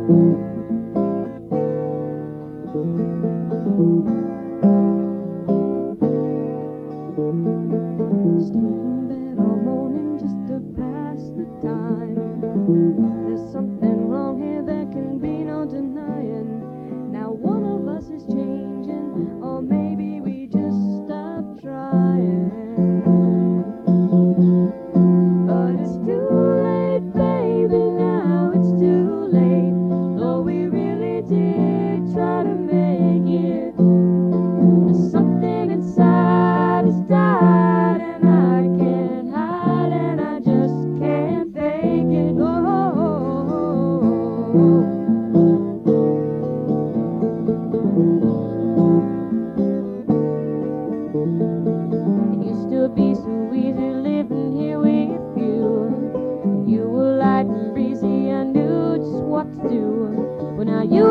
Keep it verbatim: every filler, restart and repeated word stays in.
Staying bed all morning just to pass the time. There's something wrong here, there can be no denying. Now one of us is changing, or maybe we just stopped trying. But it's too late, baby, now it's too late. Though we really did try to make it, something inside has died, and I can't hide, and I just can't fake it. Oh, it used to be so easy living here with you. You were light and breezy, I knew just what to do. But now you